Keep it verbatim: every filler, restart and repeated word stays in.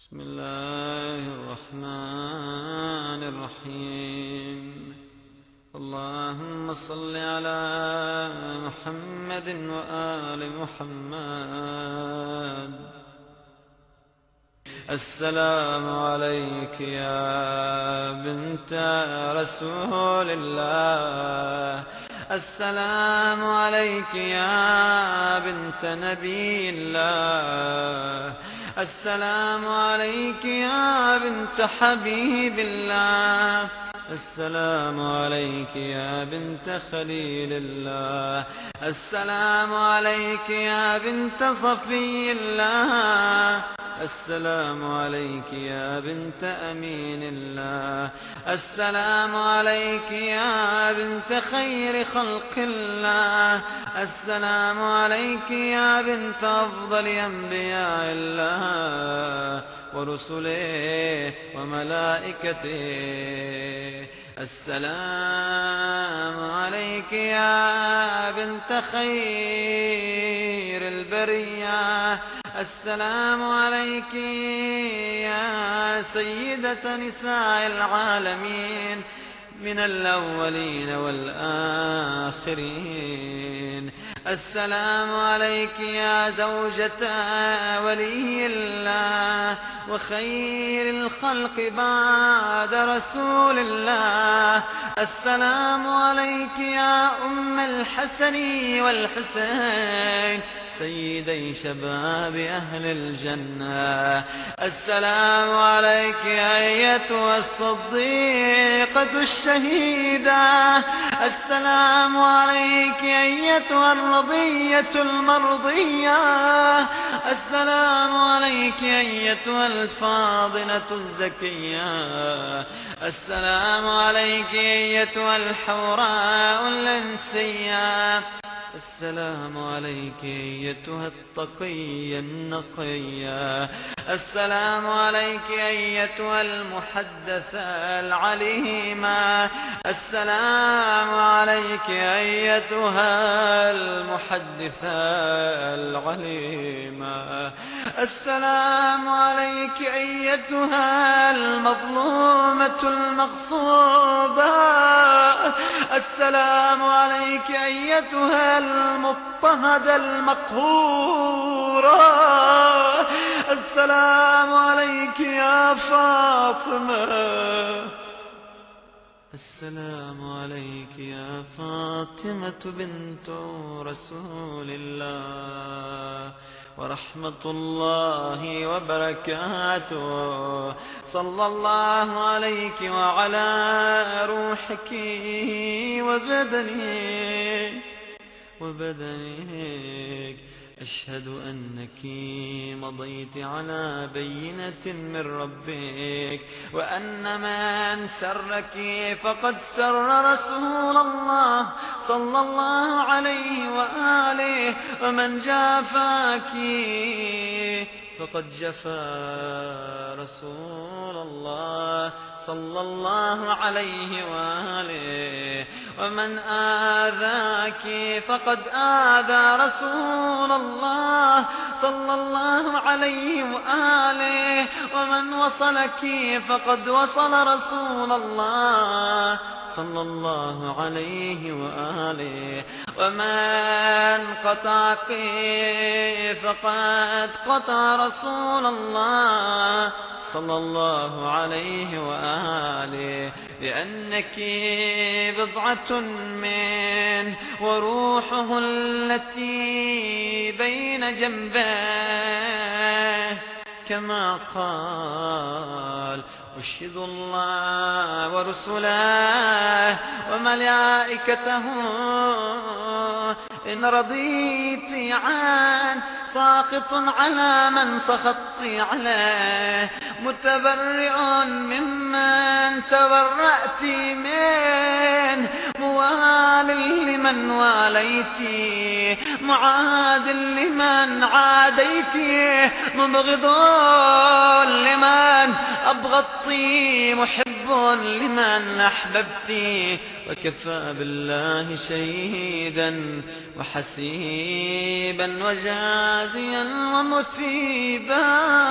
بسم الله الرحمن الرحيم. اللهم صل على محمد وآل محمد. السلام عليك يا بنت رسول الله، السلام عليك يا بنت نبي الله، السلام عليك يا بنت حبيب الله، السلام عليك يا بنت خليل الله، السلام عليك يا بنت صفي الله، السلام عليك يا بنت أمين الله، السلام عليك يا بنت خير خلق الله، السلام عليك يا بنت أفضل أنبياء الله ورسله وملائكته، السلام عليك يا بنت خير البرية، السلام عليك يا سيدة نساء العالمين من الأولين والآخرين، السلام عليك يا زوجة ولي الله وخير الخلق بعد رسول الله، السلام عليك يا أم الحسن والحسين سيدي شباب أهل الجنة، السلام عليك أيتها الصديقة الشهيدة، السلام عليك أيتها الرضية المرضية، السلام عليك أيتها الفاضلة الزكية، السلام عليك أيتها الحوراء الأنسية، السلام عليك أيتها التقية النقية، السلام عليك أيتها المحدثة العليمة، السلام عليك أيتها المحدثة العليمة، السلام عليك أيتها المظلومة المغصوبة، السلام عليك أيتها المضطهدة المقهورة، السلام عليك يا فاطمة، السلام عليك يا فاطمة بنت رسول الله ورحمة الله وبركاته، صلى الله عليك وعلى روحك وبدنك وبدنك، أشهد أنك مضيت على بينة من ربك، وأن من سرك فقد سر رسول الله صلى الله عليه وآله، ومن جافاك فقد جفا رسول الله صلى الله عليه وآله، ومن آذاك فقد آذى رسول الله صلى الله عليه وآله، ومن وصلك فقد وصل رسول الله صلى الله عليه وآله، ومن قطعك فقد قطع رسول الله صلى الله عليه وآله، لأنك بضعة منه وروحه التي بين جنبيه، كما قال: أشهد الله ورسله وملائكته إن رضيت عن ساقط على من سخطت عليه، متبرئ ممن تبرأت منه، موال لمن واليت، معاد لمن عاديت، مبغض لمن أبغضت، محب لمن أحببت، وكفى بالله شهيدا وحسيبا وجازيا ومثيبا.